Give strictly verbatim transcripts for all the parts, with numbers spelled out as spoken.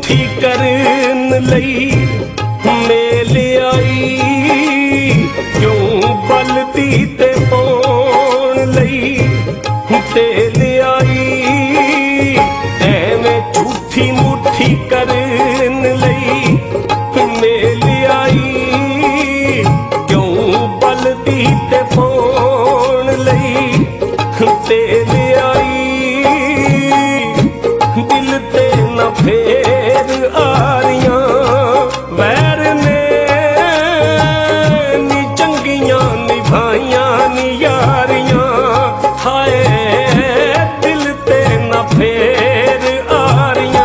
मुट्ठी करन लई मेल आई, क्यों बलदी ते पाउण लई तेल आई। एवें झूठी मुट्ठी करन लई मेल आई, क्यों बलदी ते पाउण लई तेल आई। दिल ते न फेर आरियां वैर ने, नी चंगियां निभाइयां नी यारियां। हाय दिल ते न फेर आरियां।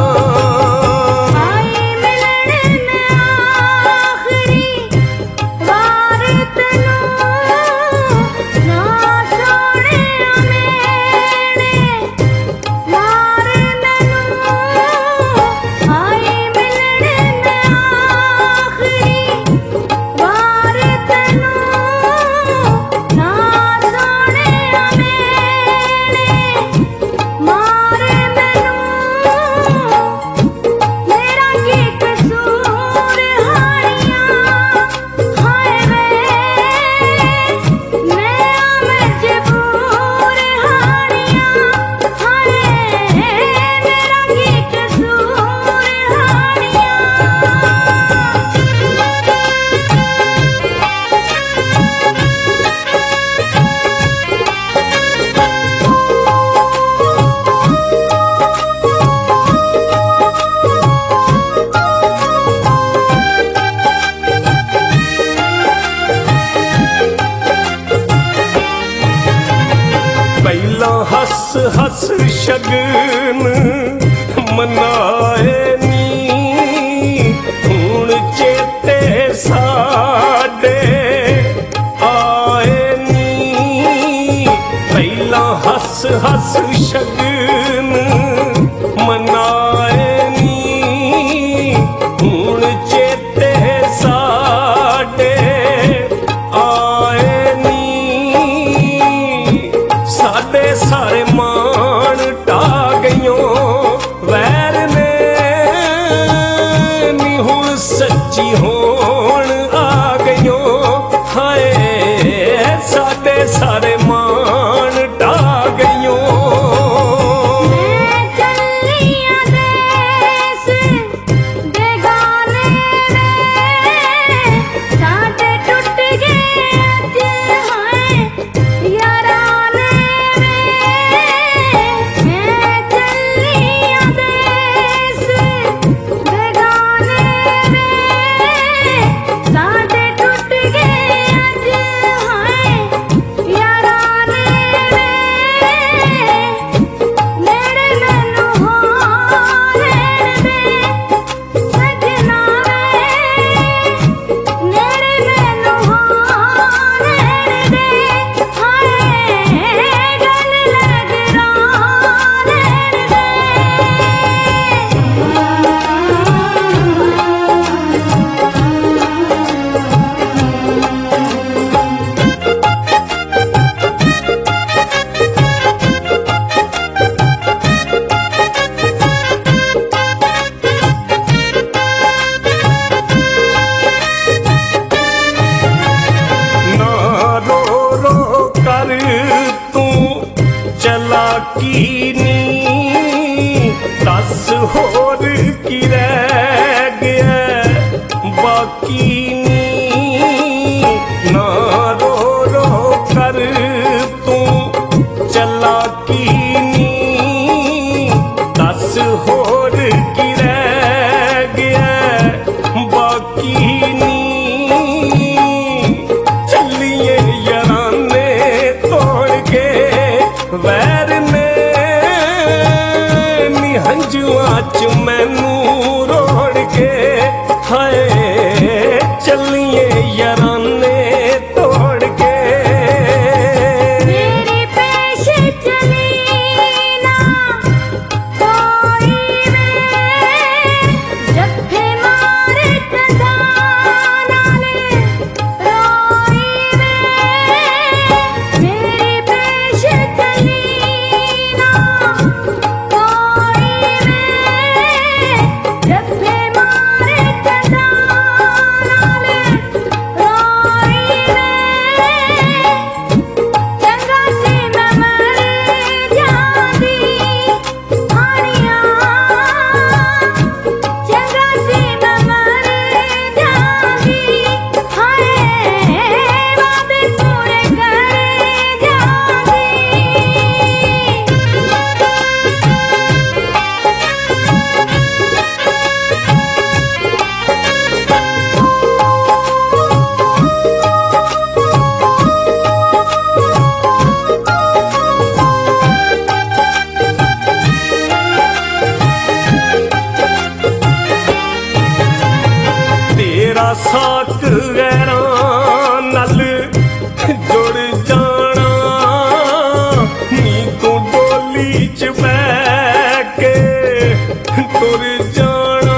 हस हस शगन मनाए नी, हुण चेते साडे आए नी। पहला हस हस शगन मनाए नी, हुण चेते साडे आए नी। साडे सारे मान टा गईयों वैर ने, नी हुण सच्ची होण आ गईयों। हाय साडे सारे मान टा गईयों। दस होर की रह गया बाकी नी, ना रो रो कर तू चलाकी नी। दस होर की रह गया बाकी नी, चलिए याराने तोड़ के वैर ने, हंजुआ च मैनू रोड़ के। हाय चलिए याराने तोड़ के। मेरे पेश चली ना कोई में, जत्थे मारे कदा नाले रोई में। मेरे पेश चली ना कोई में, साक गैरां नल जुड़ जाना नी तू डोली च बैठ के तुर जाना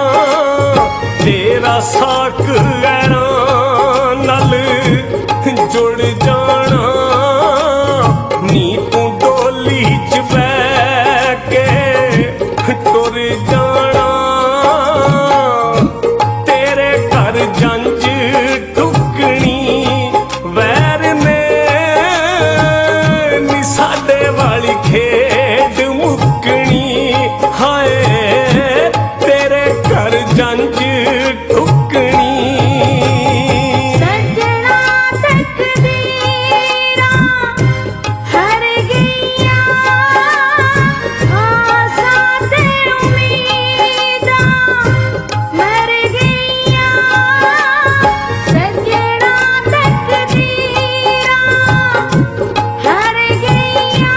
तेरा साक गैरां नल जुड़ जाना नी तू डोली च बैठ के तुर जाना तेरे घर जंज टुकनी वैर ने नी साडे वाली खेड मुकनी हाय तेरे घर जंज टुकनी सजना तकदीरा हर गईया आसां ते उम्मीदां मर गईया सजना तकदीरा हर गईया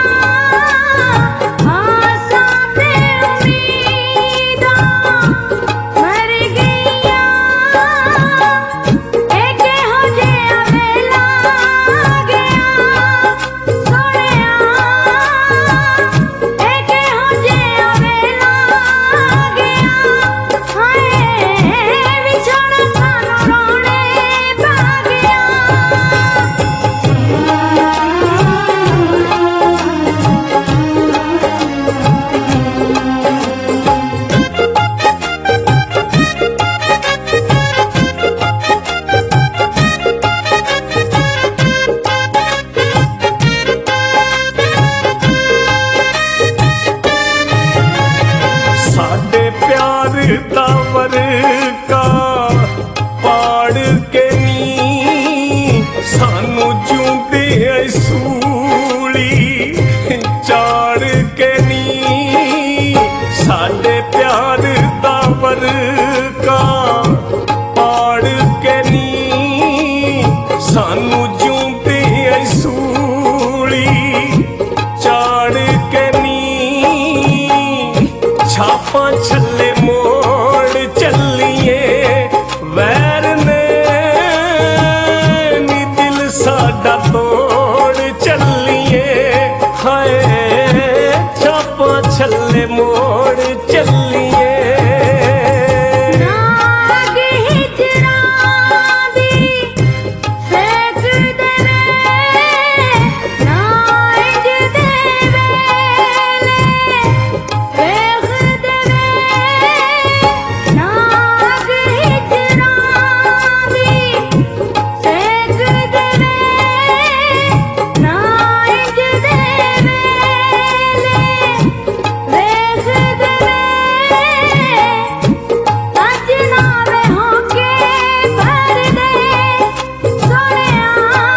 आसां ते उम्मीदां मर गईया एक हो जिहा वेला गया सोहणिया एक हो जिहा वेला गया हाय विछोड़ा सानू रोणे पै साडे प्यार दा वरका पाड़ के नी सानू जूंदे सूली चाड़ के नी साडे प्यार दा वरका पाड़ के नी सानू जूंदे सूली चाड़ के नी छापा छल्ले मोड़ चलिए वैर ने नी दिल साडा तोड़ चलिए हाय छापा छल्ले मोड़ चलिए नाग हिजरां दी सेक दे ना इंज दे वेले वेख दे नाग हिजरां दी सेक दे ना इंज दे वेले वेख दे अज नावे होके भर दे सोहणिया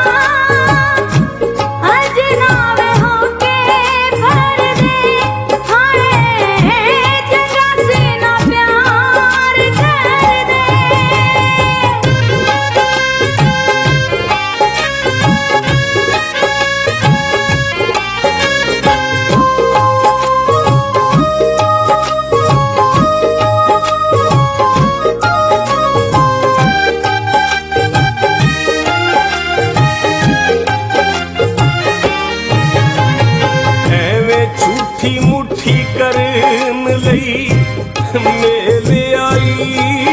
अज नावे होके भर दे हाय चंगा सीना प्यार कर दे ਐਵੇਂ ਝੂਠੀ ਮੁੱਠੀ ਕਰਨ ਲਈ ਮੇਲੇ ਆਈ